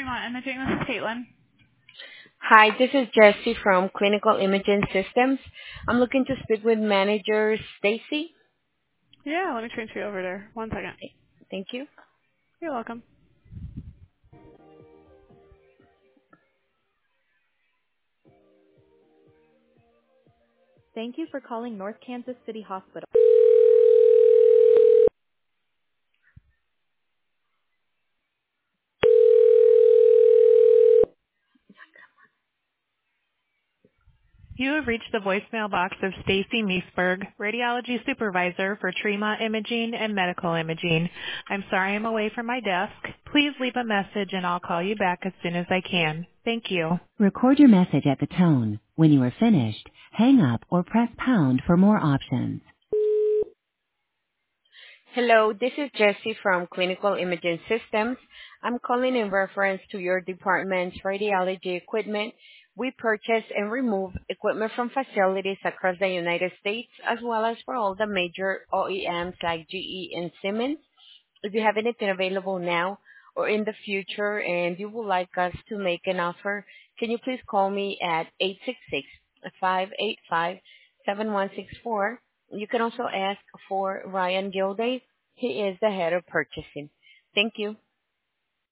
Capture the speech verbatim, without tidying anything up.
Tremont Imaging. This is Caitlin. Hi, this is Jessie from Clinical Imaging Systems. I'm looking to speak with manager Stacy. Yeah, let me transfer you over there. One second. Thank you. You're welcome. Thank you for calling North Kansas City Hospital. You have reached the voicemail box of Stacy Meesberg, Radiology Supervisor for Tremont Imaging and Medical Imaging. I'm sorry I'm away from my desk. Please leave a message and I'll call you back as soon as I can. Thank you. Record your message at the tone. When you are finished, hang up or press pound for more options. Hello, this is Jessie from Clinical Imaging Systems. I'm calling in reference to your department's radiology equipment. We purchase and remove equipment from facilities across the United States, as well as for all the major O E Ms like G E and Siemens. If you have anything available now or in the future and you would like us to make an offer, can you please call me at eight six six, five eight five, seven one six four. You can also ask for Ryan Gilday. He is the head of purchasing. Thank you.